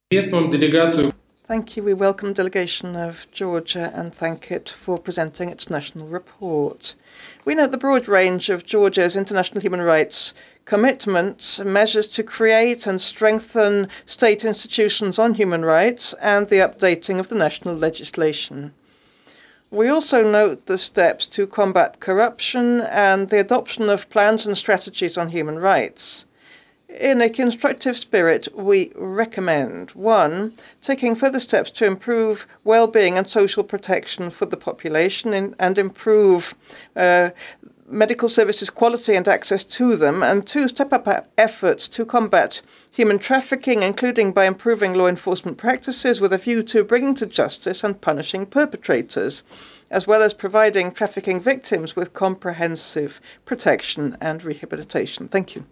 Thank you. We welcome the delegation of Georgia and thank it for presenting its national report. We note the broad range of Georgia's international human rights commitments, measures to create and strengthen state institutions on human rights, and the updating of the national legislation. We also note the steps to combat corruption and the adoption of plans and strategies on human rights. In a constructive spirit, we recommend 1. Taking further steps to improve well-being and social protection for the population and improve medical services quality and access to them, and 2. Step up efforts to combat human trafficking, including by improving law enforcement practices with a view to bringing to justice and punishing perpetrators, as well as providing trafficking victims with comprehensive protection and rehabilitation. Thank you.